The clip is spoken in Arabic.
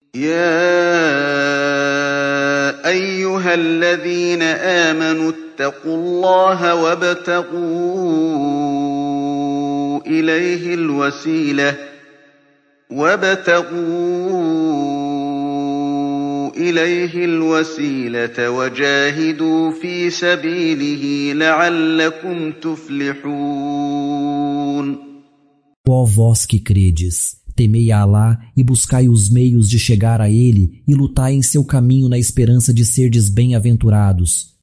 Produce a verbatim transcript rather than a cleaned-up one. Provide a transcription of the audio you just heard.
يَا أَيُّهَا الَّذِينَ آمَنُوا اتَّقُوا اللَّهَ وَابْتَغُوا إِلَيْهِ الْوَسِيلَةَ وَابْتَغُوا إِلَيْهِ الْوَسِيلَةَ وَجَاهِدُوا فِي سَبِيلِهِ لَعَلَّكُمْ تُفْلِحُونَ. Ó vós que credes, temei a Alá e buscai os meios de chegar a ele e lutai em seu caminho na esperança de serdes bem-aventurados.